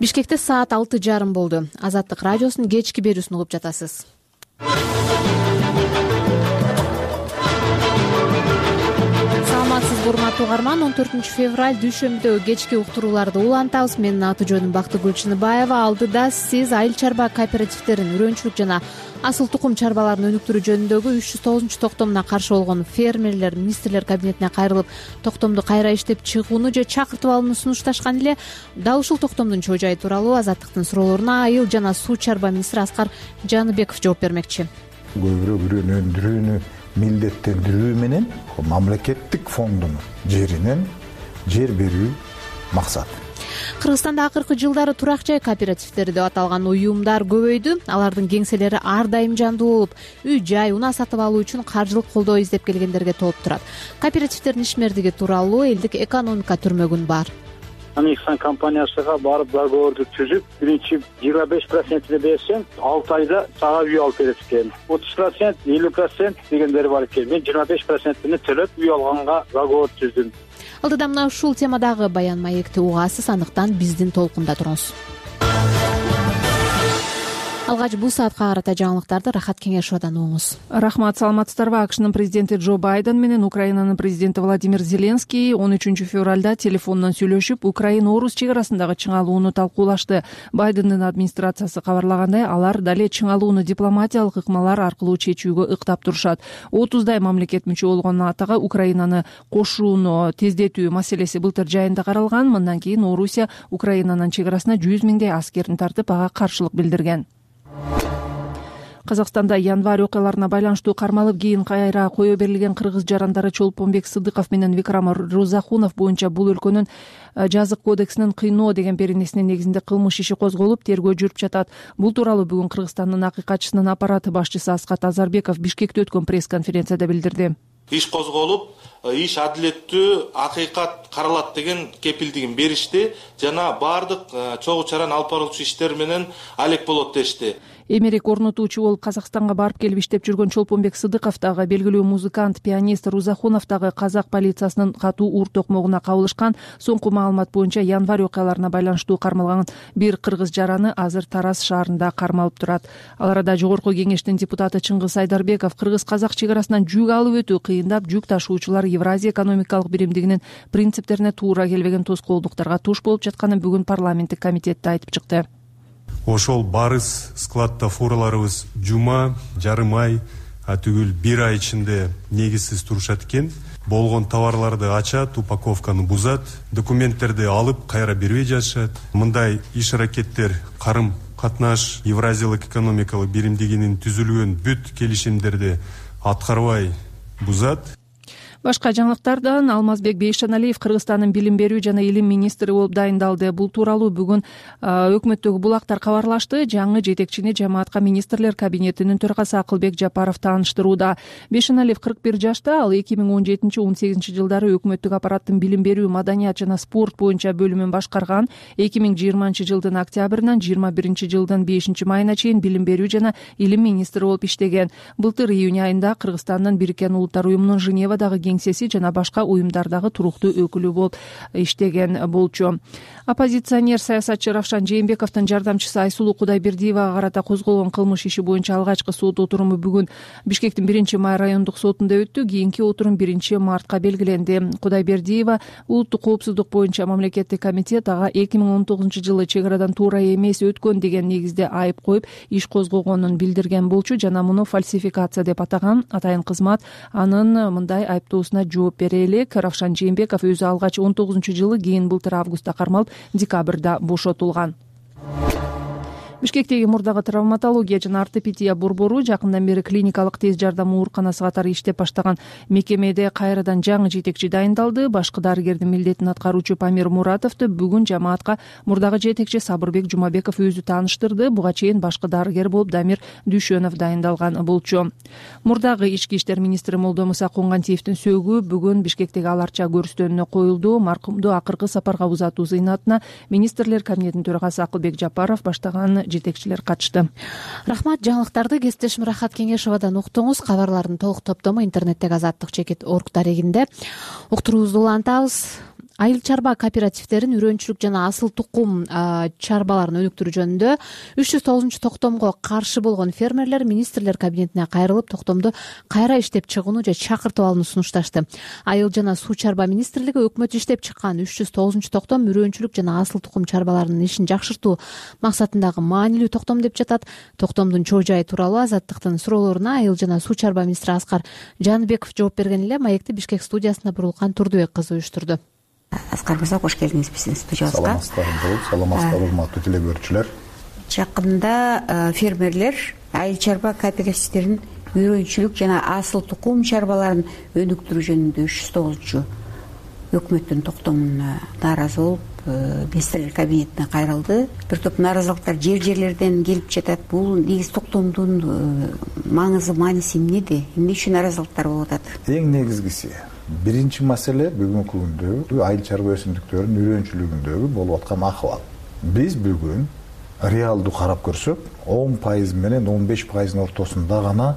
Бишкекте саат 6:30 болду. Азаттык радиосунун кечки берүүсүн угуп жатасыз. Саламатсызбы урматтуу угарман, 14 февраль дүйшөмбүдөгү кечки уктурууларды улантабыз. Менин аты жөнүм Бактыгүл Чыныбаева. Алдыда сиз айыл чарба кооперативтерин үрөнчүлүк жана асыл тукум чарбаларын өнүктүрүү жөнүндөгү 309 токтомуна каршы болгон фермерлер, министрлер кабинетине кайрылып, токтомду кайра иштеп чыгууну же чакыртып алууну сунушташкан эле. Дал ушул токтомдун чоо-жайы тууралуу Азаттыктын суроолоруна айыл жана суу чарба министри Аскар Жаныбеков жооп бермекчи. Көбүрөөк үрөнүндүрүүнү милдеттендирүү менен мамлекеттик фондун жеринен жер берүү максат. Кыргызстанда акыркы жылдары турак жай кооперативтери деп аталган уюмдар көбөйдү. Алардын кеңселери ар дайым жандуу болуп, үй-жай, унаа сатып алуу үчүн каржылык колдоо издеп келгендерге толуп турат. Кооперативтердин ишмердиги тууралуу элдик экономика түрмөгүн бар. Ихсан компаниясыга барып договорду түзүп, биринчи 25% берсең, 6 айда сага үй алып берет экен. 30%, 50% дегендери бар экен. Мен 25%-ни төлөп үй алганга договор түздүм. Алдыда мына ушул темадагы баян маекти угасыз, андыктан биздин толкунда туруңуз. Алгач бул саатка карата жаңылыктарды Рахат Кеңешовадан угуңуз. Рахмат, саламатсыздарбы? АКШнын президенти Джо Байден менен Украинанын президенти Владимир Зеленский 13 февралда телефондон сүйлөшүп, Украина-Орус чек арасындагы чыңалууну талкуулашты. Байдендин администрациясы кабарлагандай, алар дале чыңалууну дипломатиялык ыкмалар аркылуу чечүүгө ыктап турушат. 30дай мамлекет мүчө болгон НАТОго Украинаны кошууну тездетүү маселеси былтыр жайында каралган. Мындан кийин Орусия Украинанын чек арасына 100 миңдей аскерин тартып, ага каршылык билдирген. Казакстанда январь окуяларына байланыштуу кармалып, кийин кайра кое берилген кыргыз жарандары Чолпонбек Сыдыков менен Викрам Рузахунов боюнча бул өлкөнүн жазык кодексинин кыйноо деген беренесинин негизинде кылмыш иши козголуп, тергөө жүрүп жатат. Бул тууралуу бүгүн Кыргызстандын акыйкатчысынын аппараты башчысы Аскат Азарбеков Бишкекте өткөн пресс-конференцияда билдирди. Иш козголуп, иш адилеттүү, акыйкат каралат деген кепилдигин беришти жана баардык чогуу чараны алып баруучу иштер менен алек болот дешти. Эмерек орнотуучу болуп Казакстанга барып келип иштеп жүргөн Чолпонбек Сыдыков дагы, белгилүү музыкант, пианист Рузахунов дагы казак полициясынын катуу ур токмогуна кабылышкан. Соңку маалымат боюнча январь окуяларына байланыштуу кармалган бир кыргыз жараны азыр Тараз шаарында кармалып турат. Ал арада Жогорку кеңештин депутаты Чыңгыз Айдарбеков кыргыз-казак чек арасынан жүк алып өтүү кыйындап, жүк ташуучулар Евразия экономикалык биримдигинин принциптерине туура келбеген тоскоолдуктарга туш болуп жатканын бүгүн парламенттик комитетте айтып чыкты. Ошол барыс складта фураларыбыз жума, жарым ай, түгүл бир ай ичинде негизсиз турушат экен. Болгон товарларды ачат, упаковканы бузат, документтерди алып кайра бербей жатышат. Мындай иш-аракеттер карым катнаш Евразиялык экономикалык биримдигинин түзүлгөн бүт келишимдерди аткарбай бузат. Башка жаңылыктардан Алмазбек Бейшаналиев Кыргызстандын билим берүү жана илим министри болуп дайындалды. Бул тууралуу бүгүн өкмөттөгү булактар кабарлашты. Жаңы жетекчини жамаатка министрлер кабинетинин төрагасы Акылбек Жапаров тааныштырууда. Бейшаналиев 41 жашта, ал 2017-18 жылдары өкмөттүк аппараттын билим берүү, маданият жана спорт боюнча бөлүмүн башкарган. 2020 жылдын октябрынан 21 жылдын 5 майына чейин билим берүү жана илим министри болуп иштеген. Былтыр июнь айында Кыргызстандын Бириккен Улуттар уюмунун Женевадагы кеңсеси жана башка уюмдардагы туруктуу өкүлү болуп иштеген болчу. Оппозиционер саясатчы Равшан Жээнбековдун жардамчысы Айсулуу Кудайбердиевага карата козголгон кылмыш иши боюнча алгачкы сот отуруму бүгүн Бишкектин 1-май райондук сотунда өттү. Кийинки отурум 1-мартка белгиленди. Кудайбердиева улуттук коопсуздук боюнча мамлекеттик комитет ага 2019 жылы чек арадан туура эмес өткөн деген негизде айып коюп, иш козгогонун билдирген болчу жана муну фальсификация деп атаган. Атайын кызмат анын мындай айыптоосуна жооп бере элек. Равшан Жээнбеков өзү алгач 19 жылы, кийин былтыр августта кармалып, декабрда бошотулган. Бишкектеги мурдагы травматология жана ортопедия борбору жакындан бери клиникалык тез жардам ооруканасы катары иштеп баштаган мекемеде кайрадан жаңы жетекчи дайындалды. Башкы дарыгердин милдетин аткаруучу Памир Муратовду бүгүн жамаатка мурдагы жетекчи Сабырбек Жумабеков өзү тааныштырды. Буга чейин башкы дарыгер болуп Дамир Дүйшөнов дайындалган болчу. Мурдагы ички иштер министри Молдомуса Коңгантиевдин сөөгү бүгүн Бишкектеги аларча көрүстөнүнө коюлду. Маркумду акыркы сапарга узатуу зыйнатына министрлер кабинетинин төрагасы Акылбек Жапаров баштаган жетекчилер катышты. Рахмат, жаңылыктарды кесиптешим Рахат Кеңешовадан уктуңуз. Кабарлардын толук топтому интернеттеги Азаттык.org дарегинде. Уктуруубузду улантабыз. айыл чарба кооперативдерин үрөнчүлүк жана асыл тукум чарбаларын өнүктүрүү жөнүндө 309 токтомго каршы болгон фермерлер министрлер кабинетине кайрылып, токтомду кайра иштеп чыгууну же чакыртып алууну сунушташты. Айыл жана суу чарба министрлиги өкмөт иштеп чыккан 309 токтом үрөнчүлүк жана асыл тукум чарбаларынын ишин жакшыртуу максатындагы маанилүү токтом деп жатат. Токтомдун чоо жайы тууралуу Азаттыктын суроолоруна айыл жана суу чарба министри Аскар Жаныбеков жооп берген эле. Маекти Бишкек студиясына бурулган Турдубек кызы уюштурду. Аскар мырза, кош келдиңиз биздин студиябызга. Саламатсыздар, урматтуу теле-көрүүчүлөр. Жакында фермерлер айыл чарба кооперативдерин үрөнчүлүк жана асыл тукум чарбаларын өнүктүрүү жөнүндө 309 өкмөттүн токтомуна нааразы болуп, министрлер кабинетине кайрылды. Бир топ нааразылыктар жерлерден келип жатат. Бул негизи токтомдун мааниси эмнеде? Эмне үчүн нааразылыктар болуп атат? Эң негизгиси биринчи маселе бүгүнкү күндө айыл чарба өсүмдүктөрүнүн үрөнчүлүгүндөгү болуп аткан акыбал. Биз бүгүн реалдуу карап көрсөк, 10% менен 15% ортосунда гана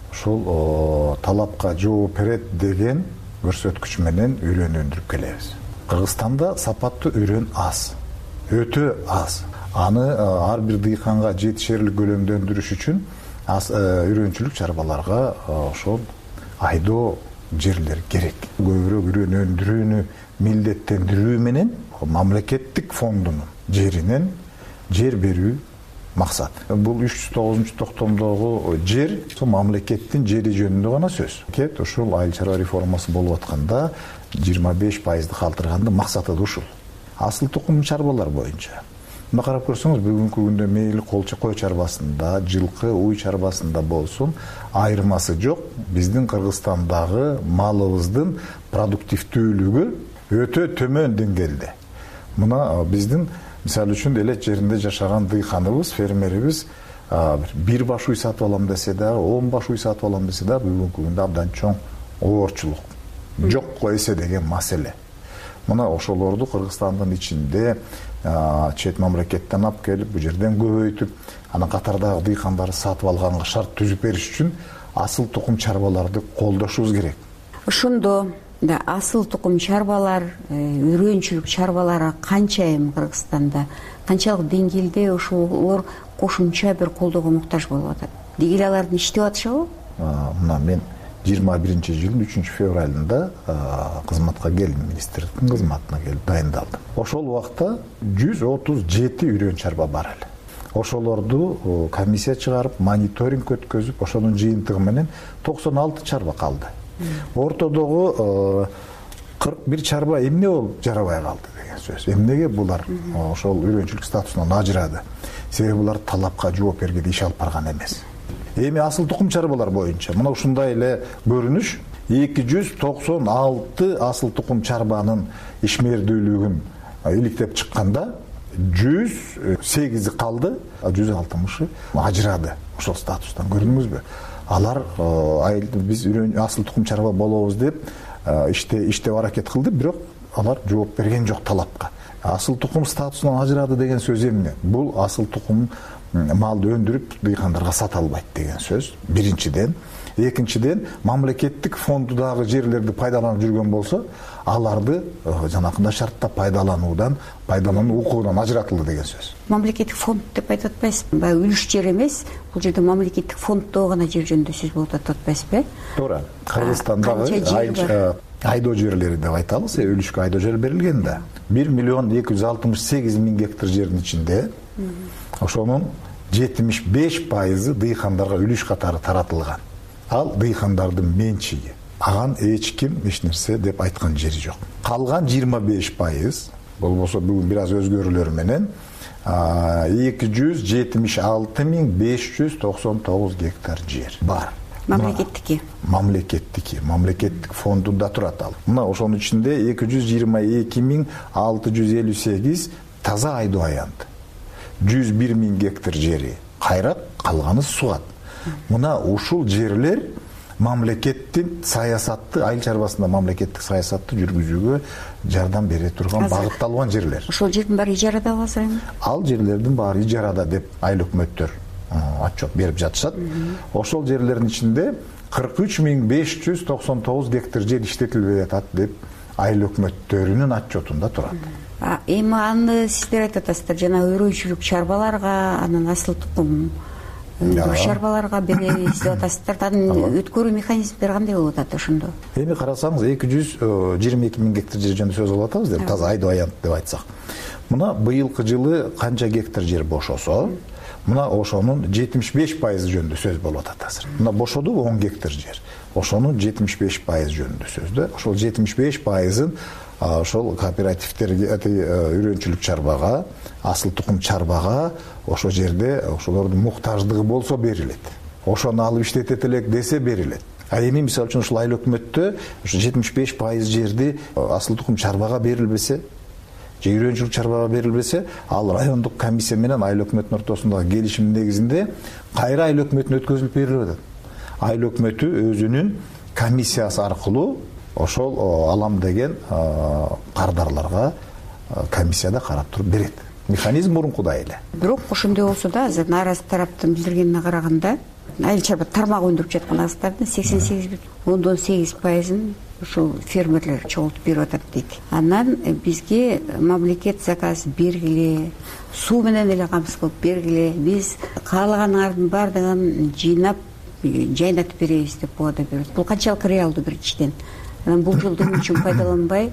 ушул талапка жооп берет деген көрсөткүч менен үрөн өндүрүп келебиз. Кыргызстанда сапаттуу үрөн аз, өтө аз. Аны ар бир дыйканга жетишерлик көлөмдө өндүрүш үчүн үрөнчүлүк чарбаларга ошол айдоо жерлер керек. Көбүрөөк үрөн өндүрүүнү милдеттендирүү менен мамлекеттик фондунун жеринен жер берүү максат. Бул 309 токтомдогу жер мамлекеттин жери жөнүндө гана сөз. Ушул айыл чарба реформасы болуп атканда 25%ды калтырганды максаты да ушул. Асыл тукум чарбалар боюнча мына карап көрсөңүз, бүгүнкү күндө мейли кой чарбасында, жылкы, уй чарбасында болсун, айырмасы жок. Биздин Кыргызстандагы малыбыздын продуктивдүүлүгү өтө төмөн деңгээлде. Мына биздин мисалы үчүн элет жеринде жашаган дыйканыбыз, фермерибиз бир баш уй сатып алам десе да, 10 баш уй сатып алам десе да, бүгүнкү күндө абдан чоң оорчулук, жокко эсе деген маселе. Мына ошолорду Кыргызстандын ичинде чет мамлекеттен алып келип, бу жерден көбөйтүп, анан катардагы дыйкандарды сатып алганга шарт түзүп бериш үчүн асыл тукум чарбаларды колдошубуз керек. Ошондо да асыл тукум чарбалар, үрөнчүлүк чарбалары канча эми Кыргызстанда, канчалык деңгээлде ошолор кошумча бир колдоого муктаж болуп атат? Деги алардын иштеп атышабы? Мына мен 21-жылдын 3-февралында кызматка келдим, министрликтин кызматына келип дайындалдым. Ошол убакта 137 үрөн чарба бар эле. Ошолорду комиссия чыгарып, мониторинг өткөзүп, ошонун жыйынтыгы менен 96 чарба калды. Ортодогу 41 чарба эмне болуп жарабай калды деген сөз. Эмнеге булар ошол үрөнчүлүк статусунан ажырады? Себеби булар талапка жооп бергенде иш алып барган эмес. Эми асыл тукум чарбалар боюнча мына ушундай эле көрүнүш 296 асыл тукум чарбанын ишмердүүлүгүн иликтеп чыкканда 108 калды, 160 ажырады ошол статустан. Көрдүңүзбү? Алар биз асыл тукум чарба болобуз деп иштеп аракет кылды, бирок алар жооп берген жок талапка. Асыл тукум статусунан ажырады деген сөз эмне? Бул асыл тукум малды өндүрүп дыйкандарга сата албайт деген сөз. Биринчиден, экинчиден, мамлекеттик фондудагы жерлерди пайдаланып жүргөн болсо, аларды жанакында шартта пайдалануу укугунан ажыратылды деген сөз. Мамлекеттик фонд деп айтып атпайсызбы? Баягы үлүш жер эмес, бул жерде мамлекеттик фонддо гана жер жөнүндө сөз болуп атат атпайсызбы? Туура. Кыргызстандагы айдоо жерлери деп айтабыз, үлүшкө айдоо жер берилген да. 1.268.000 гектар жердин ичинде ошонун 75% дыйкандарга үлүш катары таратылган. Ал дыйкандардын менчиги. Аган эч ким эч нерсе деп айткан жери жок. Калган 25% болбосо бүгүн бир аз өзгөрүүлөр менен 276.599 гектар жер бар. Мамлекеттики. Мамлекеттик фондунда турат ал. Мына ошонун ичинде 222.658 таза айдоо аянды. 101.000 гектар жери кайрат, калганы сугат. Мына ушул жерлер мамлекеттин саясатты, айыл чарбасында мамлекеттик саясатты жүргүзүүгө жардам бере турган багытталган жерлер. Ошол жердин баары ижарада азыр эми? Ал жерлердин баары ижарада деп айыл өкмөттөр отчет берип жатышат. Ошол жерлердин ичинде 43.599 гектар жер иштетилбей жатат деп айыл өкмөттөрүнүн отчетунда турат. Эми аны сиздер айтып атасыздар, жана өрөөнчүлүк чарбаларга, анан асыл тукум чарбаларга беребиз деп атасыздар. Анын өткөрүү механизмдери кандай болуп атат ошондо? Эми карасаңыз 222 миң гектар жер жөнүндө сөз кылып атабыз деп, таза айдоо аянт деп айтсак. Мына быйылкы жылы канча гектар жер бошосо, мына ошонун 75% жөнүндө сөз болуп атат азыр. Мына бошоду 10 гектар жер. Ошонун 75% жөнүндө сөз да. Ошол 75%-ын ошол кооперативтерге, үрөөнчүлүк чарбага, асыл тукум чарбага ошол жерде ошолордун муктаждыгы болсо берилет. Ошону алып иштетет элек десе берилет. Эми мисалы үчүн ушул айыл өкмөттө ошо 75% жерди асыл тукум чарбага берилбесе, же үрөөнчүлүк чарбага берилбесе, ал райондук комиссия менен айыл өкмөттүн ортосундагы келишим негизинде кайра айыл өкмөтүнө өткөзүлүп берилип атат. Айыл өкмөтү өзүнүн комиссиясы аркылуу ошол алам деген кардарларга комиссияда карап туруп берет. Механизм мурункудай эле. Бирок ошондой болсо да, азыр нааразы тараптын билдиргенине караганда, айыл чарба тармак өндүрүп жаткан агыстардын 88,8%-ын ушул фермерлер чогултуп берип атат дейт. Анан бизге мамлекет заказ бергиле, суу менен эле камсыз кылып бергиле, биз каалаганыңардын баардыгын жыйнап жайнатып беребиз деп убада берет. Бул канчалык реалдуу биринчиден? Анан бул жолду эмне үчүн пайдаланбай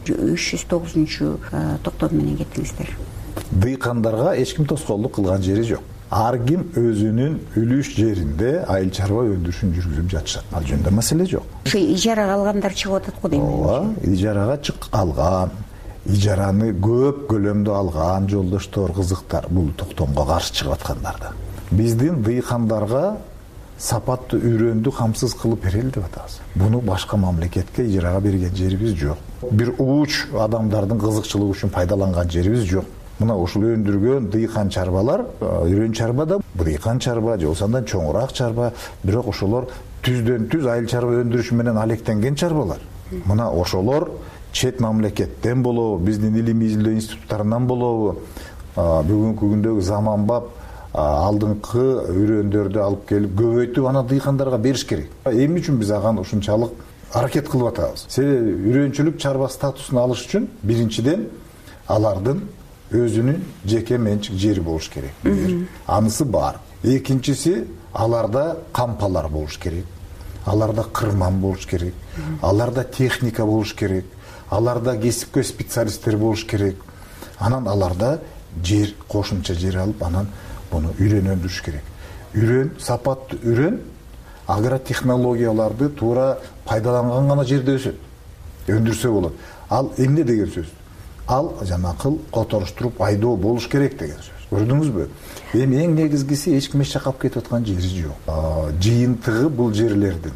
309-токтом менен кеттиңиздер? Дыйкандарга эч ким тоскоолдук кылган жери жок. Ар ким өзүнүн үлүш жеринде айыл чарба өндүрүшүн жүргүзүп жатышат. Ал жөнүндө маселе жок. Ошо ижарага алгандар чыгып атат го дейм. Ооба, ижарага алган, ижараны көп көлөмдө алган жолдоштор, кызыктар бул токтомго каршы чыгып аткандар да. Биздин дыйкандарга сапаттуу үрөндү камсыз кылып берели деп атабыз. Буну башка мамлекетке ижарага берген жерибиз жок. Бир ууч адамдардын кызыкчылыгы үчүн пайдаланган жерибиз жок. Мына ушул өндүргөн дыйкан чарбалар, үрөн чарба да, дыйкан чарба, же болсо чоңураак чарба, бирок ошолор түздөн түз айыл чарба өндүрүшү менен алектенген чарбалар. Мына ошолор чет мамлекеттен болобу, биздин илимий изилдөө институттарынан болобу, бүгүнкү күндөгү заманбап алдыңкы үрөндөрдү алып келип көбөйтүп анан дыйкандарга бериш керек. Эмне үчүн биз аган ушунчалык аракет кылып атабыз? Себеби үрөөнчүлүк чарба статусун алыш үчүн биринчиден алардын өзүнүн жеке менчик жери болуш керек. Анысы бар. Экинчиси аларда кампалар болуш керек. Аларда кырман болуш керек. Аларда техника болуш керек. Аларда кесипкөй специалисттер болуш керек. Анан аларда жер, кошумча жер алып, анан буну үрөн өндүрүш керек. Үрөн, сапаттуу үрөн агротехнологияларды туура пайдаланган гана жерде өсөт. Өндүрсө болот. Ал эмне деген сөз? Ал жанакыл которуштуруп айдоо болуш керек деген сөз. Көрдүңүзбү? Эми эң негизгиси эч ким эч жакка алып кетип аткан жери жок. Жыйынтыгы бул жерлердин.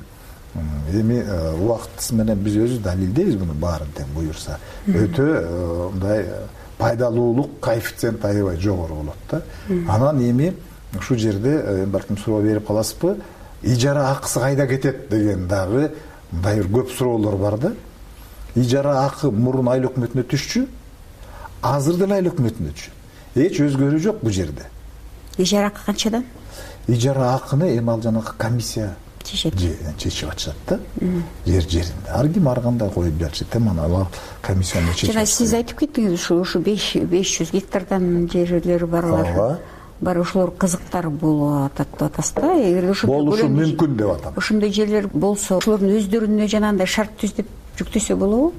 Эми убакыт менен биз өзүбүз далилдейбиз буну баарын тең буюрса. Өтө мындай пайдалуулук коэффициент аябай жогору болот да. Анан эми ушул жерде балким суроо берип каласызбы? Ижара акысы кайда кетет деген дагы мындай бир көп суроолор бар да. Ижара акы мурун айыл өкмөтүнө түшчү, азыр деле айыл өкмөтүнө түшөт. Эч өзгөрүү жок бул жерде. Ижара акы канчадан? Ижара акыны эми ал жанагы комиссия чечип атышат да. Жеринде. Ар ким ар кандай коюп жатышат. Мына комиссияны чечип. Жана сиз айтып кеттиңиз, ушу 500 гектардан жерлери барлар. Бар ошолор кызыктар болуп атат деп атасыз да. Эгер ошондой болушу мүмкүн деп атам. Ошондой жерлер болсо, ошолордун өздөрүнө жанагындай шарт түзүп жүктөсө болобу?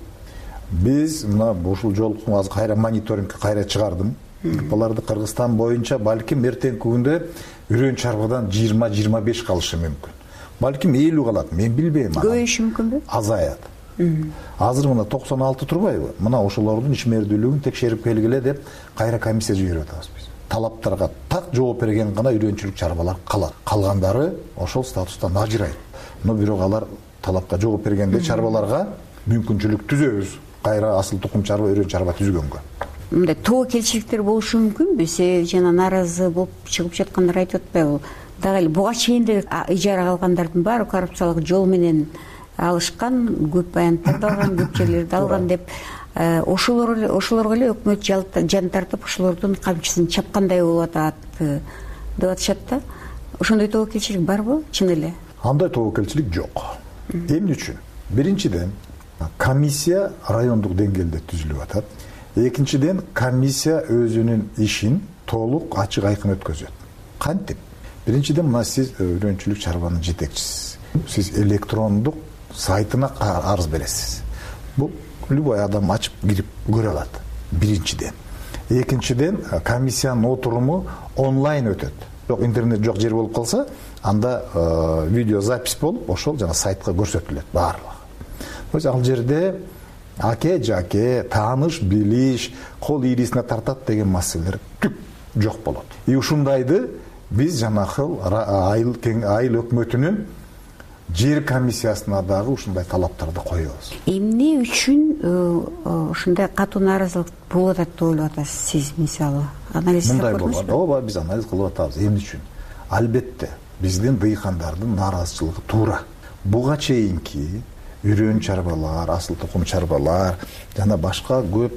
Биз мына ушул жолку азыр кайра мониторингке кайра чыгардым. Буларды Кыргызстан боюнча балким эртеңки күндө үрөн чарбадан 20-25 калышы мүмкүн. Балким 50 калат, мен билбейм. Көбөйүшү мүмкүнбү? Азаят. Азыр мына 96 турбайбы? Мына ошолордун ишмердүүлүгүн текшерип келгиле деп кайра комиссия жиберип атабыз биз. Талаптарга так жооп берген гана үрөөнчүлүк чарбалар калат. Калгандары ошол статустан ажырайт. Бирок алар талапка жооп бергенде чарбаларга мүмкүнчүлүк түзөбүз. Кайра асыл тукум чарба, үрөн чарба түзгөнгө. Мындай тобокелчиликтер болушу мүмкүнбү? Жана нааразы болуп чыгып жаткандар айтып атпайбы? Дагы эле буга чейин деле ижарага алгандардын баары коррупциялык жол менен алышкан, көп аянттарды алган, көп жерлерди алган деп ошолорго эле өкмөт жан тартып ошолордун камчысын чапкандай болуп атат деп атышат да. Ошондой тобокелчилик барбы чын эле? Андай тобокелчилик жок. Эмне үчүн? Биринчиден, Комиссия райондук деңгээлде түзүлүп атат. Экинчиден, комиссия өзүнүн ишин толук ачык айкын өткөзөт. Кантип? Биринчиден, мына сиз үйрөнчүлүк чарбанын жетекчисиз. Сиз электрондук сайтына арыз бересиз. Бул любой адам ачып кирип көрө алат. Биринчиден. Экинчиден, комиссиянын отуруму онлайн өтөт. Интернет жок жер болуп калса, анда видеозапись болуп, ошол жана сайтка көрсөтүлөт баарлыгы. Ал жерде аке жаке, тааныш билиш, кол ийрисине тартат деген маселелер түк жок болот. Ушундайды биз жанакыл айыл өкмөтүнүн жер комиссиясына дагы ушундай талаптарды коебуз. Эмне үчүн ушундай катуу нааразылык болуп атат деп ойлоп атасыз сиз, мисалы? Анализ мындай болгон. Ооба, биз анализ кылып атабыз. Эмне үчүн? Албетте, биздин дыйкандардын нааразычылыгы туура. Буга чейинки үрөн чарбалар, асыл тукум чарбалар жана башка көп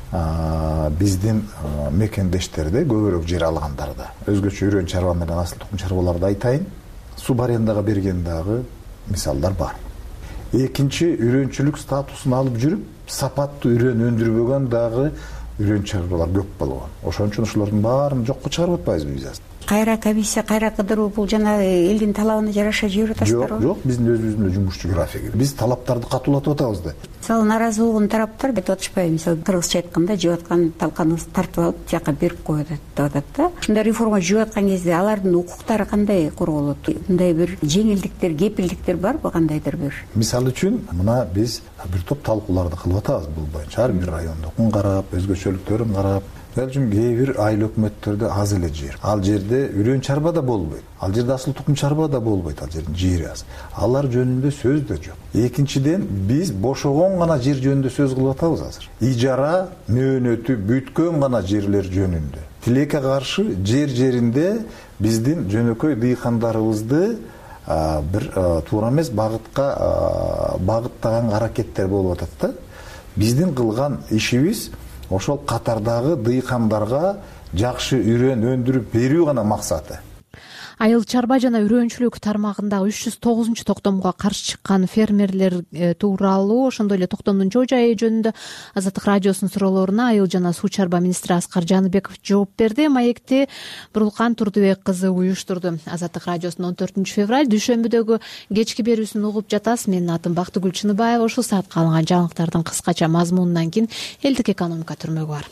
биздин мекендештерде көбүрөөк жер алгандарда, өзгөчө үрөн чарба менен асыл тукум чарбаларды айтайын, суб арендага берген дагы мисалдар бар. Экинчи, үрөнчүлүк статусун алып жүрүп, сапаттуу үрөн өндүрбөгөн дагы үрөн чарбалар көп болгон. Ошон үчүн ушулардын баарын жокко чыгарып атпайбызбы биз? Кайра комиссия, кайра кыдыруу, бул жана элдин талабына жараша жүрүп атасыздарбы? Жок, биздин өзүбүздүн жумушчу графиги. Биз талаптарды катуулатып атабыз да. Мисалы, нааразы болгон тараптар айтып атышпайбы? Мисалы, кыргызча айтканда, жеп аткан талканыңызды тартып алып, тияка берип коет деп атат да. Ушундай реформа жүрүп аткан кезде алардын укуктары кандай корголот? Мындай бир жеңилдиктер, кепилдиктер барбы, кандайдыр бир? Мисалы үчүн, мына биз бир топ талкууларды кылып атабыз бул боюнча. Ар бир райондукун карап, өзгөчөлүктөрүн карап. Мисалы үчүн, кээ бир айыл өкмөттөрдө аз эле жер. Ал жерде үрөн чарба да болбойт. Ал жерде асыл тукум чарба да болбойт. Ал жердин жери аз. Алар жөнүндө сөз да жок. Экинчиден, биз бошогон гана жер жөнүндө сөз кылып атабыз азыр. Ижара мөөнөтү бүткөн гана жерлер жөнүндө. Тилекке каршы жеринде биздин жөнөкөй дыйкандарыбызды бир туура эмес багытка багыттаган аракеттер болуп атат да. Биздин кылган ишибиз ошол катардагы дыйкандарга жакшы үрөн өндүрүп берүү гана максаты. Айыл чарба жана үрөнчүлүк тармагындагы 309 токтомго каршы чыккан фермерлер тууралуу, ошондой эле токтомдун жоо жайы жөнүндө Азаттык радиосунун суроолоруна айыл жана суу чарба министри Аскар Жаныбеков жооп берди. Маекти Бурулкан Турдубек кызы уюштурду. Азаттык радиосунун 14 февраль дүйшөмбүдөгү кечки берүүсүн угуп жатасыз. Менин атым Бактыгүл Чыныбаева. Ушул саатка алынган жаңылыктардын кыскача мазмунунан кийин элдик экономика түрмөгү бар.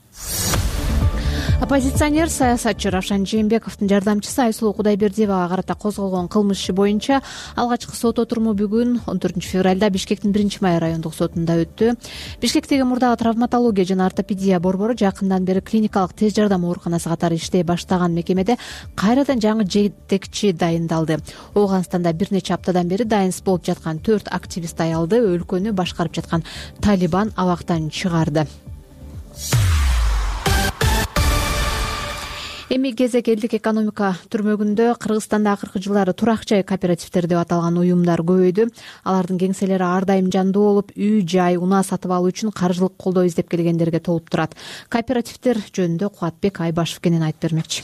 Оппозиционер саясатчы Равшан Жээнбековдун жардамчысы Айсулуу Кудайбердиевага карата козголгон кылмыш иши боюнча алгачкы сот отуруму бүгүн 14 февралда Бишкектин 1-май райондук сотунда өттү. Бишкектеги мурдагы травматология жана ортопедия борбору жакындан бери клиникалык тез жардам ооруканасы катары иштей баштаган мекемеде кайрадан жаңы жетекчи дайындалды. Ооганстанда бир нече аптадан бери дайынсыз болуп жаткан 4 активист аялды өлкөнү башкарып жаткан Талибан абактан чыгарды. Эми кезек элдик экономика түрмөгүндө. Кыргызстанда акыркы жылдары турак жай кооперативдер деп аталган уюмдар көбөйдү. Алардын кеңселери ар дайым жандуу болуп, үй жай, унаа сатып алуу үчүн каржылык колдоо издеп келгендерге толуп турат. Кооперативдер жөнүндө Кубатбек Айбашев кенен айтып бермекчи.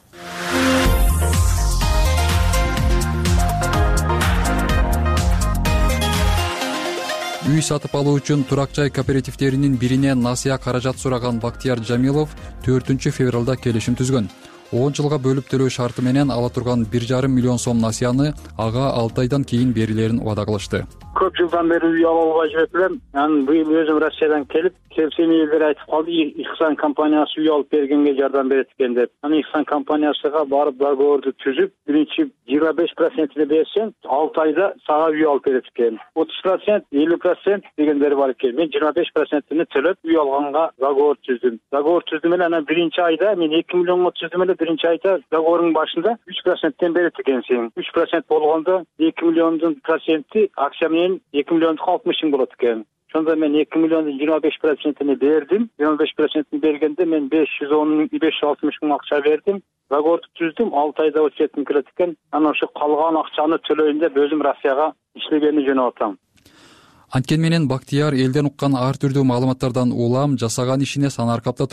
Үй сатып алуу үчүн турак жай кооперативдеринин биринен насыя каражат сураган Бактияр Жамилов 4 февралда келишим түзгөн. 10 жылга бөлүп төлөө шарты менен ала турган 1,5 миллион сом насыяны ага 6 айдан кийин берилерин убада кылышты. Көп жылдан бери үй алууга жүрүп элем. Анан быйыл өзүм Россиядан келип, келсем элдер айтып калды, Ихсан компаниясы үй алып бергенге жардам берет экен деп. Анан Ихсан компаниясыга барып договорду түзүп, биринчи 25% берсең, 6 айда сага үй алып берет экен. 30%, 50% дегендери бар экен. Мен 25%-ни төлөп үй алганга договор түздүм. Договор түздүм эле, анан биринчи айда мен 2 миллионго түздүм эле, биринчи айда договордун башында 3%тен берет экенсиң. 3% болгондо 2 миллиондун проценти акция менен 2 миллиондук 60 миң болот экен. Ошондо мен 2 миллиондун 25%-ни бердим. 25%-ни бергенде мен 560 миң акча бердим. Договорду түздүм, 6 айда өтөтүм келет экен. Анан ошо калган акчаны төлөйүн деп өзүм Россияга иштегени жөн атам. Анткени менен Бактияр элден уккан ар түрдүү маалыматтардан улам жасаган ишине санаркапта турат.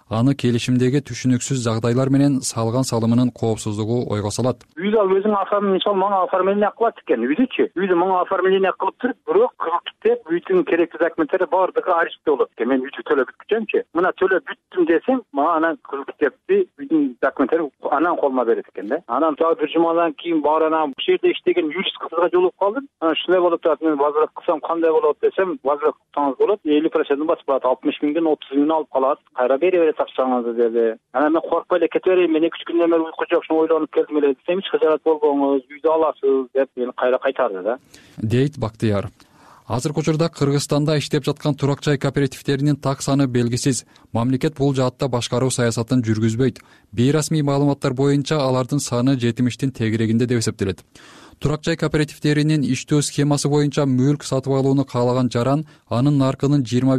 аны келишимдеги түшүнүксүз жагдайлар менен салган салымынын коопсуздугу ойго салат. Үйдө ал өзүнүн оформлением, мисалы мага оформление кылат экен, үйдө мага оформление кылып туруп, бирок кылып үйдүн керектүү документтери баардыгы арештте болот экен. Мен үйдү төлөп бүткүчөмчү. Мына төлөп бүттүм десем, мага анан китепти үйдүн документтери анан колума берет экен да. Анан тагы бир жумадан кийин бар анан бул жерде иштеген юрист кызга жолугуп калдым. Анан ушундай болуп турат, мен возврат кылсам кандай болот десем, возврат кылсаңыз болот, 50% басып калат, 60 миңден 30 миңин алып калат. Кайра бере берет акчаңызды деди. Анан мен коркпой эле кете берейин, мен 2-3 күндөн бери уйку жок, ушуну ойлонуп келдим эле десем, эч кыжаат болбоңуз, үйдү аласыз деп мени кайра кайтарды да. Дейт Бактыяр. Азыркы учурда Кыргызстанда иштеп жаткан турак жай кооперативдеринин так саны белгисиз. Мамлекет бул жаатта башкаруу саясатын жүргүзбөйт. Бейрасмий маалыматтар боюнча алардын саны 70тин тегерегинде деп эсептелет. Турак жай кооперативдеринин иштөө схемасы боюнча мүлк сатып алууну каалаган жаран анын наркынын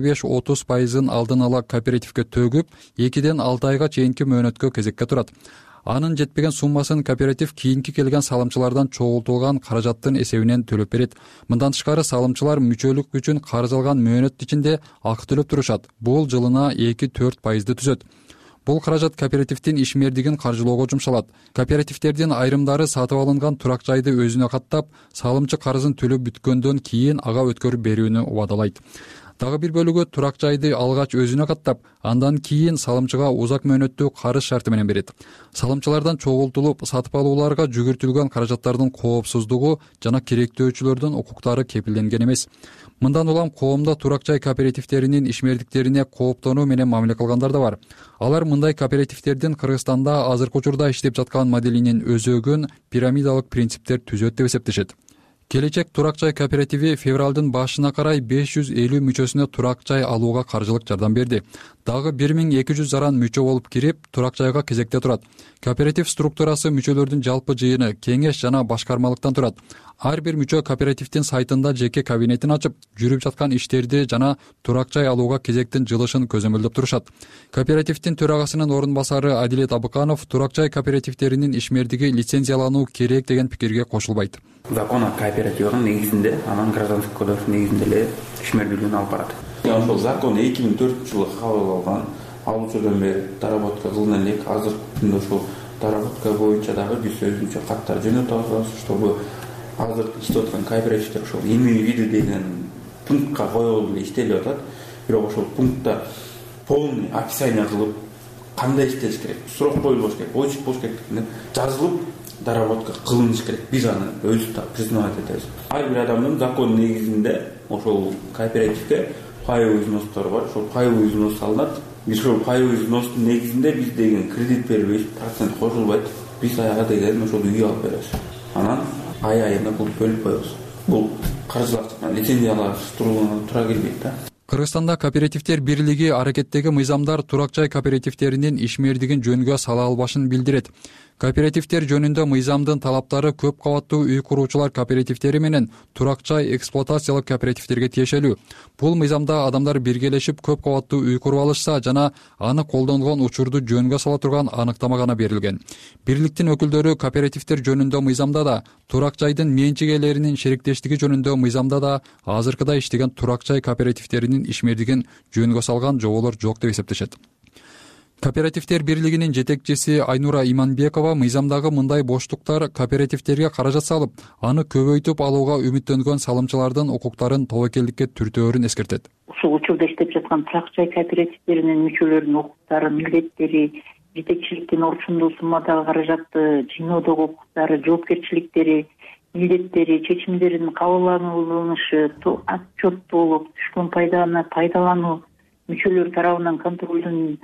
25-30% алдын ала кооперативге төгүп, 2ден 6 айга чейинки мөөнөткө кезекке турат. Анын жетпеген суммасын кооператив кийинки келген салымчылардан чогултулган каражаттын эсебинен төлөп берет. Мындан тышкары салымчылар мүчөлүк үчүн карыз алган мөөнөт ичинде акы төлөп турушат. Бул жылына 2-4% түзөт. Бул каражат кооперативдин ишмердигин каржылоого жумшалат. Кооперативдердин айрымдары сатып алынган турак жайды өзүнө каттап, салымчы карызын төлөп бүткөндөн кийин ага өткөрүп берүүнү убадалайт. Дагы бир бөлүгү турак жайды алгач өзүнө каттап, андан кийин салымчыга узак мөөнөттүү карыз шарты менен берет. Салымчылардан чогултулуп сатып алууларга жүгүртүлгөн каражаттардын коопсуздугу жана керектөөчүлөрдүн укуктары кепилденген эмес. Мындан улам коомдо турак жай кооперативдеринин ишмердиктерине кооптонуу менен мамиле кылгандар да бар. Алар мындай кооперативдердин Кыргызстанда азыркы учурда иштеп жаткан моделинин өзөгүн пирамидалык принциптер түзөт деп эсептешет. Келечек турак жай кооперативи февралдын башына карай 550 мүчөсүнө турак жай алууга каржылык жардам берди. Дагы 1200 жаран мүчө болуп кирип, турак жайга кезекте турат. Кооператив структурасы мүчөлөрдүн жалпы жыйыны, кеңеш жана башкармалыктан турат. Ар бир мүчө кооперативдин сайтында жеке кабинетин ачып, жүрүп жаткан иштерди жана турак жай алууга кезектин жылышын көзөмөлдөп турушат. Кооперативдин төрагасынын орун басары Адилет Абыканов турак жай кооперативдеринин ишмердиги лицензиялануу керек деген пикирге кошулбайт. Закон о кооперативдин негизинде, анан гражданский кодекстин негизинде эле ишмердүүлүгүн алып барат. Ошол закон 2004-жылы кабыл алган. Ал учурдан бери доработка кылына элек. Азыркы күндө ошол доработка боюнча дагы биз өзүнчө каттар жөнөтүп атабыз, чтобы азыр иштеп аткан кооперативдер ошол эмне види деген пунктка коюлуп эле иштелип атат. Бирок ошол пунктта полный описание кылып, кандай иштелиш керек, сурок коюлуш керек, очерк болуш керек деп жазылып доработка кылыныш керек. Биз аны өзүбүз да признавать этебиз. Ар бир адамдын закон негизинде ошол кооперативге пайовый взностор бар. Ошол пайовый взнос салынат. Биз ошол пайовый взностун негизинде биз деген кредит бербейбиз, процент кошулбайт. Биз аяга деген ошол үй алып беребиз. Анан ай-айына бул бөлүп коебуз. Бул каржылак лицензиялаштырууга туура келбейт да. Кыргызстанда кооперативдер бирлиги аракеттеги мыйзамдар турак жай кооперативдеринин ишмердигин жөнгө сала албашын билдирет. Кооперативдер жөнүндө мыйзамдын талаптары көп кабаттуу үй куруучулар кооперативдери менен турак жай эксплуатациялык кооперативдерге тиешелүү. Бул мыйзамда адамдар биргелешип көп кабаттуу үй куруп алышса жана аны колдонгон учурду жөнгө сала турган аныктама гана берилген. Бирликтин өкүлдөрү кооперативдер жөнүндө мыйзамда да, турак жайдын менчик ээлеринин шериктештиги жөнүндө мыйзамда да азыркыда иштеген турак жай кооперативдеринин ишмердигин жөнгө салган жоболор жок деп эсептешет. Кооперативдер бирлигинин жетекчиси Айнура Иманбекова мыйзамдагы мындай боштуктар кооперативдерге каражат салып, аны көбөйтүп алууга үмүттөнгөн салымчылардын укуктарын тобокелдикке түртөөрүн эскертет. Ушул учурда иштеп жаткан турак жай кооперативдеринин мүчөлөрүнүн укуктары, милдеттери, жетекчиликтин орчундуу суммадагы каражатты жыйноодогу укуктары, жоопкерчиликтери, милдеттери, чечимдердин кабыл алынышы, отчеттуулук, түшкөн пайданы пайдалануу, мүчөлөр тарабынан контролдун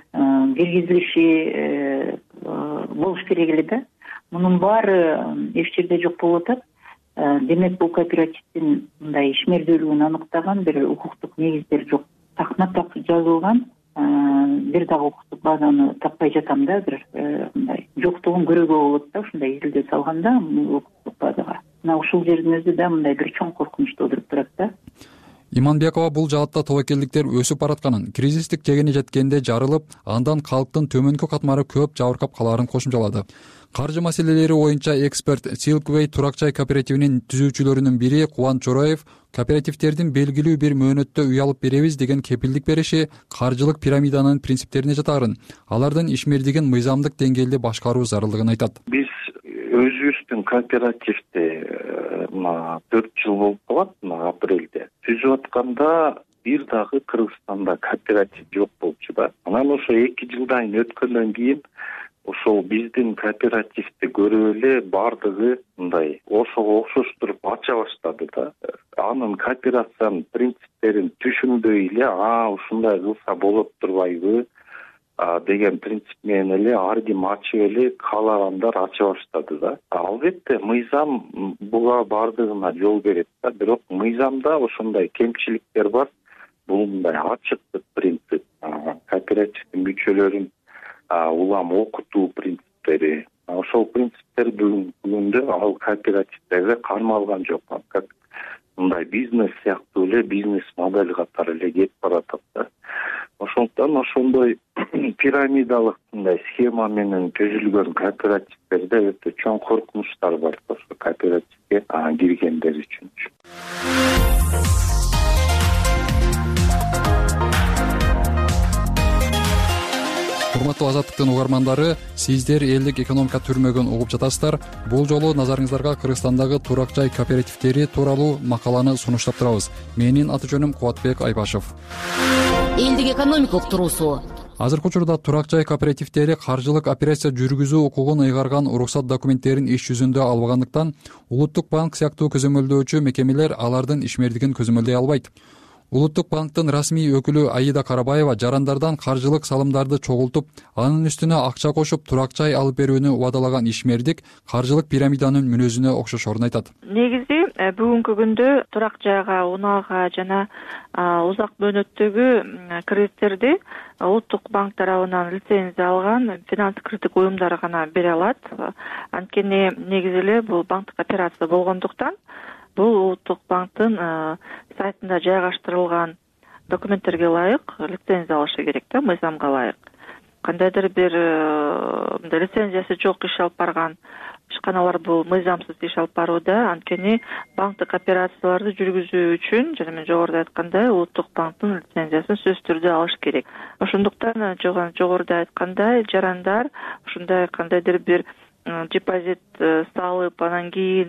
киргизилиши болуш керек эле да. Мунун баары эч жерде жок болуп атат. Демек бул кооперативдин мындай ишмердүүлүгүн аныктаган бир укуктук негиздер жок. Такма-так жазылган бир дагы укуктук базаны таппай жатам да, бир мындай жоктугун көрүүгө болот да, ушундай изилдөө салганда укуктук базага. Мына ушул жердин өзү да мындай бир чоң коркунуч туудуруп турат да. Иманбекова бул жаатта тобокелдиктер өсүп баратканын, кризистик жегени жеткенде жарылып, андан калктын төмөнкү катмары көп жабыркап калаарын кошумчалады. Каржы маселелери боюнча эксперт Silkway турак жай кооперативинин түзүүчүлөрүнүн бири Кубанч Чороев кооперативдердин белгилүү бир мөөнөттө үй алып беребиз деген кепилдик бериши каржылык пирамиданын принциптерине жатаарын, алардын ишмердигин мыйзамдык деңгээлде башкаруу зарылдыгын айтат. Биз өзүбүздүн кооперативди 4 жыл болуп калат, апрелде түзүп атканда бир дагы Кыргызстанда кооператив жок болчу да. Анан ошо 2 жылдан өткөндөн кийин ошол биздин кооперативди көрүп эле бардыгы мындай ошого окшоштуруп ача баштады да. Анын кооперациянын принциптерин түшүнбөй эле ушундай кылса болот турбайбы деген принцип менен эле ар ким ачып эле каалагандар ача баштады да. Албетте мыйзам буга бардыгына жол берет да, бирок мыйзамда ошондой кемчиликтер бар. Бул мындай ачыктык принцип, кооперативдин мүчөлөрүн улам окутуу принциптери. Ошол принциптер бүгүндө ал кооперативдерге кармалган жок. Как мындай бизнес сыяктуу эле бизнес модель катары эле кетип баратат да. Ошондуктан ошондой пирамидалык мындай схема менен түзүлгөн кооперативдерде өтө чоң коркунучтар бар ошо кооперативге киргендер үчүн. Урматтуу Азаттыктын угармандары, сиздер элдик экономика түрмөгүн угуп жатасыздар. Бул жолу назарыңыздарга Кыргызстандагы турак жай кооперативдери тууралуу макаланы сунуштап турабыз. Менин аты жөнүм Кубатбек Айбашев. Элдик экономика уктуруусу. Азыркы учурда турак жай кооперативдери каржылык операция жүргүзүү укугун ыйгарган уруксат документтерин иш жүзүндө албагандыктан, Улуттук банк сыяктуу көзөмөлдөөчү мекемелер алардын ишмердигин көзөмөлдөй албайт. Улуттук банктын расмий өкүлү Аида Карабаева жарандардан каржылык салымдарды чогултуп, анын үстүнө акча кошуп турак жай алып берүүнү убадалаган ишмердик каржылык пирамиданын мүнөзүнө окшошорун айтат. Негизи бүгүнкү күндө турак жайга, унаага жана узак мөөнөттөгү кредиттерди Улуттук банк тарабынан лицензия алган финанс кредиттик уюмдар гана бере алат. Анткени негизи эле бул банктык операция болгондуктан бул Улуттук банктын сайтында жайгаштырылган документтерге ылайык лицензия алышы керек да, мыйзамга ылайык. Кандайдыр бир лицензиясы жок иш алып барган ишканалар бул мыйзамсыз иш алып барууда. Анткени банктык операцияларды жүргүзүү үчүн, жана мен жогоруда айткандай, Улуттук банктын лицензиясын сөзсүз түрдө алыш керек. Ошондуктан жогоруда айткандай, жарандар ушундай кандайдыр бир депозит салып, анан кийин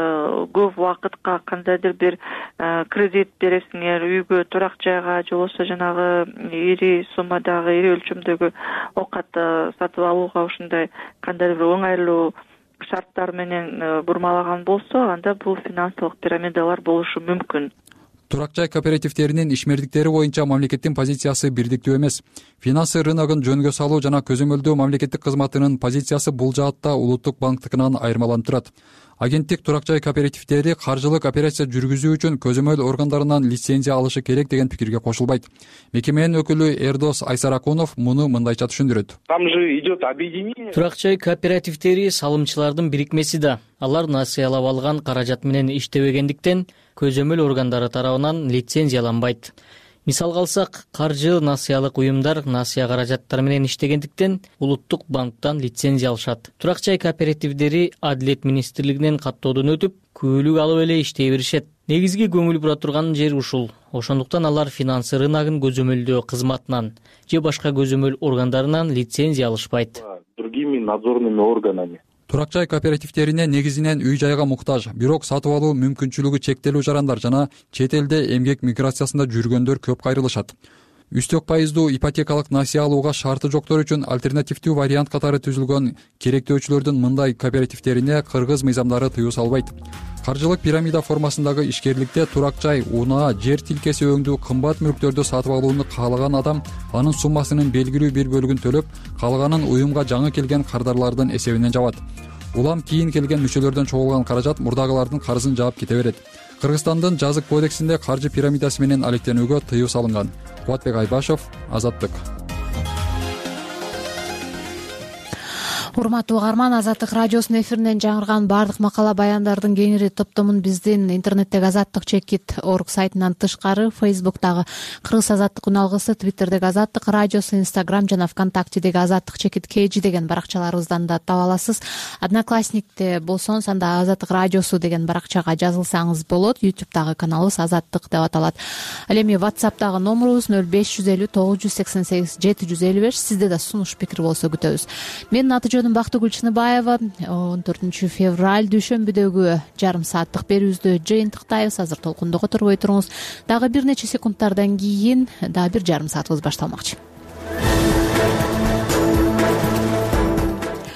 көп убакытка кандайдыр бир кредит бересиңер, үйгө, турак жайга, же болбосо жанагы ири суммадагы, ири өлчөмдөгү оокат сатып алууга ушундай кандайдыр бир оңойлуу шарттар менен бурмалаган болсо, анда бул финансылык пирамидалар болушу мүмкүн. Турак жай кооперативдеринин ишмердиктери боюнча мамлекеттин позициясы бирдиктүү эмес. Финансы рыногун жөнгө салуу жана көзөмөлдөө мамлекеттик кызматынын позициясы бул жаатта Улуттук банктыкынан айырмаланып турат. Агенттик турак жай кооперативдери каржылык операция жүргүзүү үчүн көзөмөл органдарынан лицензия алышы керек деген пикирге кошулбайт. Мекеменин өкүлү Эрдос Айсаракунов муну мындайча түшүндүрөт. Там же идет объединение. Турак жай кооперативдери салымчылардын бирикмеси да. Алар насыялап алган каражат менен иштебегендиктен көзөмөл органдары тарабынан лицензияланбайт. Мисалга алсак, каржы насыялык уюмдар насыя каражаттары менен иштегендиктен Улуттук банктан лицензия алышат. Турак жай кооперативдери Адилет министрлигинен каттоодон өтүп, күбөлүк алып эле иштей беришет. Негизги көңүл бура турган жер ушул. Ошондуктан алар финансы рыногун көзөмөлдөө кызматынан же башка көзөмөл органдарынан лицензия алышпайт. Другими надзорными органами. Турак жай кооперативдерине негизинен үй жайга муктаж, бирок сатып алуу мүмкүнчүлүгү чектелүү жарандар жана чет элде эмгек миграциясында жүргөндөр көп кайрылышат. Үстөк пайыздуу ипотекалык насыя алууга шарты жоктор үчүн альтернативдүү вариант катары түзүлгөн керектөөчүлөрдүн мындай кооперативдерине кыргыз мыйзамдары тыюу салбайт. Каржылык пирамида формасындагы ишкерликте турак жай, унаа, жер тилкеси өңдүү кымбат мүлктөрдү сатып алууну каалаган адам анын суммасынын белгилүү бир бөлүгүн төлөп, калганын уюмга жаңы келген кардарлардын эсебинен жабат. Улам кийин келген мүчөлөрдөн чогулган каражат мурдагылардын карызын жаап кете берет. Кыргызстандын жазык кодексинде каржы пирамидасы менен алектенүүгө тыюу салынган. Кубатбек Айбашев, Азаттык. урматтуу угарман, Азаттык радиосунун эфиринен жаңырган баардык макала баяндардын кеңири топтомун биздин интернеттеги azattik.org сайтынан тышкары Facebook'тагы Кыргыз азаттык үн алгысы, Twitter'деги Азаттык радиосу, Instagram жана ВКонтактедеги azattik_kg деген баракчаларыбыздан да таба аласыз. Одноклассникте болсоңуз анда Азаттык радиосу деген баракчага жазылсаңыз болот. YouTube'дагы каналыбыз Азаттык деп аталат. Ал эми WhatsApp'тагы номерубуз 0550 988 755. Сизде да сунуш пикир болсо күтөбүз. Менин аты жөнүм Бактыгүл Чыныбаева. 14 февраль дүйшөмбүдөгү жарым сааттык берүүбүздү жыйынтыктайбыз. Азыр толкунда которбой туруңуз. Дагы бир нече секундтардан кийин дагы бир жарым саатыбыз башталмакчы.